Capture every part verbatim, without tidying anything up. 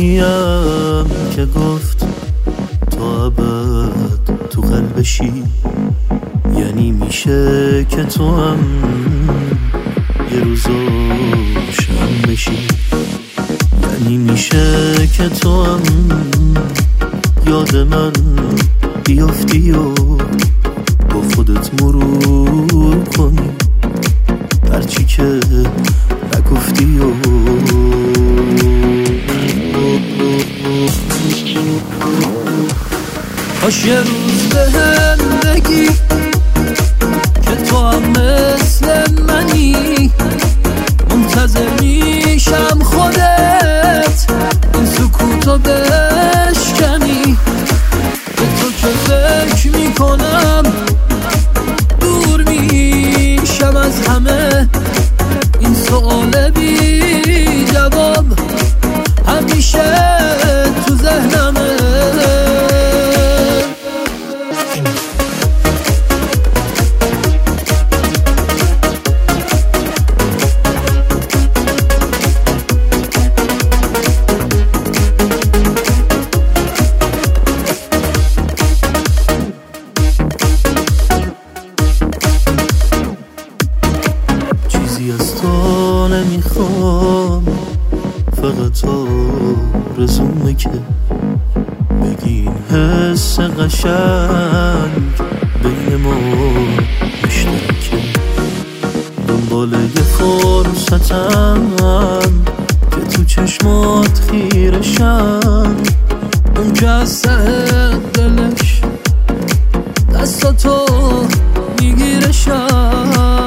آدمیم که گفت تا ابد تو قلبشی، یعنی میشه که تو هم یه روز روشن بشی، یعنی میشه که تو هم یاد من بیافتی و با خودت مرور کنی هرچی که نگفتی و کاش یه روز بهم بگی که تو هم مثل منی، منتظر میشم خودت این سکوتو بشکنی. به تو که فکر میکنم دور میشم از همه، این سؤال بی جواب همیشه تو ذهنمه. چیزی از تو نمیخوام، فقط آرزومه که بگی این حس قشنگ بین ما مشترکه. دنبال یه فرصتم که تو چشمات خیرشم، اون که از ته دلش دستاتو میگیرشم.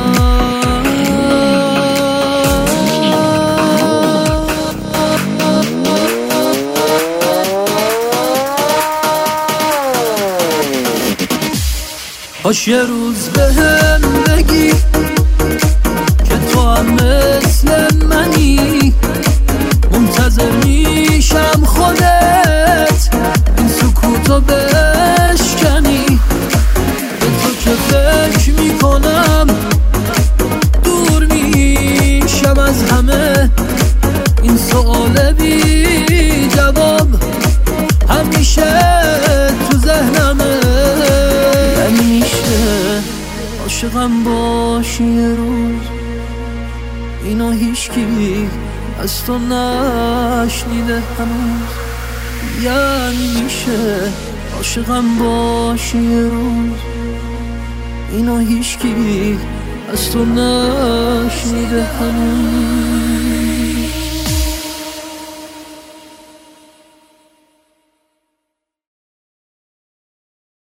کاش یه روز بهم بگی که تو هم مثل منی، منتظر میشم خودت این سکوتو بشکنی. به تو که فکر میکنم دور میشم از همه، این سؤال بی جواب همیشه تو ذهنمه. عاشقم باشی یه روز، اینو هیچکی از تو نشنیده هنوز. یعنی میشه عاشقم باشی یه روز، اینو هیچکی از تو نشنیده هنوز.